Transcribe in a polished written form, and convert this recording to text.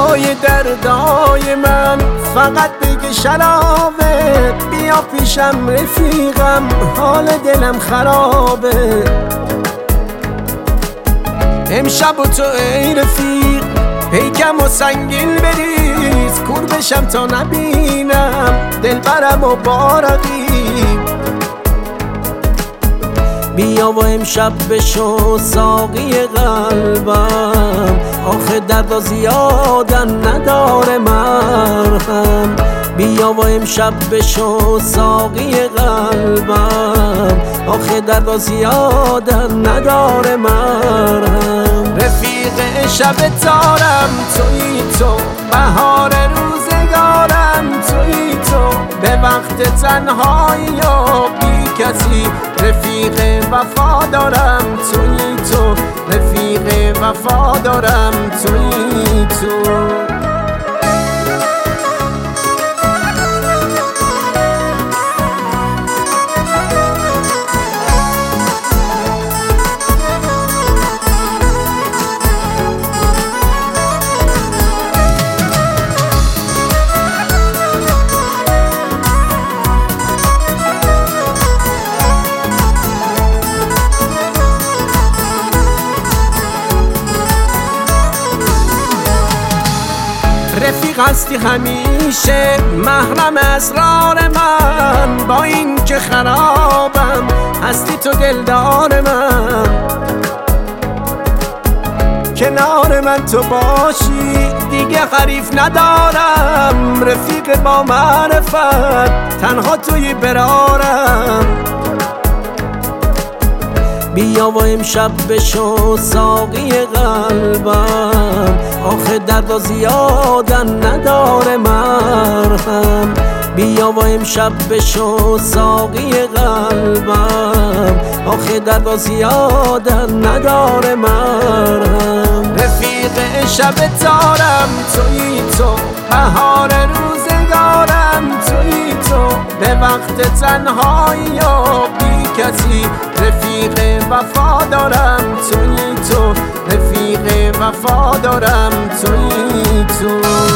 دوای دردای من فقط بگه شرابه. بیا پیشم رفیقم حال دلم خرابه. امشب و تو ای رفیق پیکم و سنگین بریز، کور بشم تا نبینم دلبرم و بارقی. بیا و امشب بشو ساقی قلبم، آخه درد زیادن نداره مرهم. بیا و امشب بشو ساقی قلبم، آخه درد زیادن نداره مرهم. رفیق شب تارم تویی تو، بهار روزگارم تویی تو، به وقت تنهایی و بی کسی رفیق وفادارم تویی تو، رفیق وفادارم تویی تو. رفیق هستی همیشه محرم اسرار من، با این که خرابم هستی تو دلدار من. کنار من تو باشی دیگه حریف ندارم، رفیق با معرفت تنها توی برارم. بیا و امشب بشو ساقی قلبم، آخه درد زیادن نداره مرهم. بیا و امشب بشو ساقی قلبم، آخه درد زیادن نداره مرهم. رفیق شب تارم تویی تو، بهار روزگارم تویی تو، به وقت تنهایی و بی کسی رفیق وفادارم تویی تو، رفیق وفادارم تویی تو.